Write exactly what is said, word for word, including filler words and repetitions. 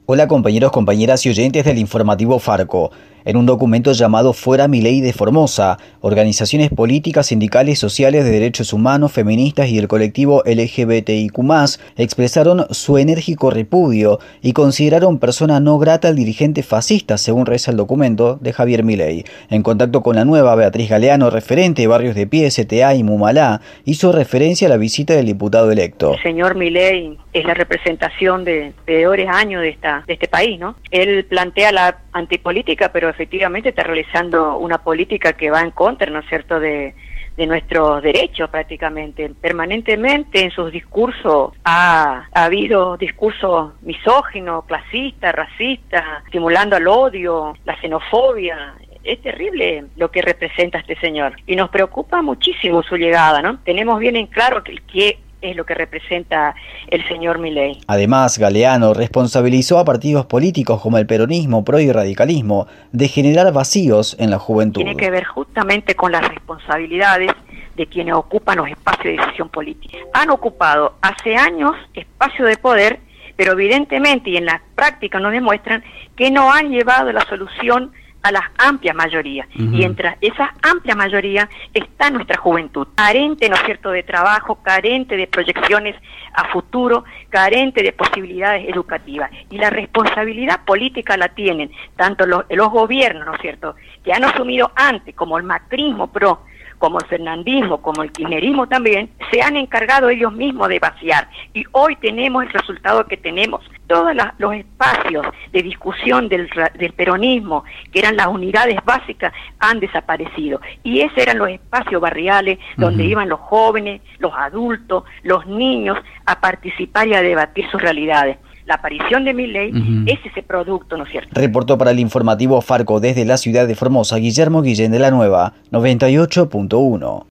Hola compañeros, compañeras y oyentes del informativo Farco. En un documento llamado Fuera Milei de Formosa, organizaciones políticas, sindicales, sociales, de derechos humanos, feministas y del colectivo L G B T I Q más, expresaron su enérgico repudio y consideraron persona no grata al dirigente fascista, según reza el documento de Javier Milei. En contacto con La Nueva, Beatriz Galeano, referente de Barrios de Pie, S T A y Mumalá, hizo referencia a la visita del diputado electo. El señor Milei es la representación de peores años de, esta, de este país, ¿no? Él plantea la antipolítica, pero efectivamente está realizando una política que va en contra, ¿no es cierto?, de, de nuestros derechos prácticamente. Permanentemente en sus discursos ha, ha habido discursos misóginos, clasistas, racistas, estimulando al odio, la xenofobia. Es terrible lo que representa este señor y nos preocupa muchísimo su llegada, ¿no? Tenemos bien en claro que, que es lo que representa el señor Milei. Además, Galeano responsabilizó a partidos políticos como el peronismo, P R O y radicalismo de generar vacíos en la juventud. Tiene que ver justamente con las responsabilidades de quienes ocupan los espacios de decisión política. Han ocupado hace años espacios de poder, pero evidentemente y en la práctica nos demuestran que no han llevado la solución a las amplias mayorías, uh-huh. Y entre esa amplia mayoría está nuestra juventud, carente, ¿no es cierto?, de trabajo, carente de proyecciones a futuro, carente de posibilidades educativas, y la responsabilidad política la tienen tanto los, los gobiernos, ¿no es cierto?, que han asumido antes, como el macrismo pro, como el fernandismo, como el kirchnerismo también, se han encargado ellos mismos de vaciar. Y hoy tenemos el resultado que tenemos. Todos la, los espacios de discusión del, del peronismo, que eran las unidades básicas, han desaparecido. Y esos eran los espacios barriales donde uh-huh. iban los jóvenes, los adultos, los niños a participar y a debatir sus realidades. La aparición de Milei uh-huh. es ese producto, ¿no es cierto? Reportó para el informativo Farco desde la ciudad de Formosa, Guillermo Guillén de La Nueva, noventa y ocho punto uno.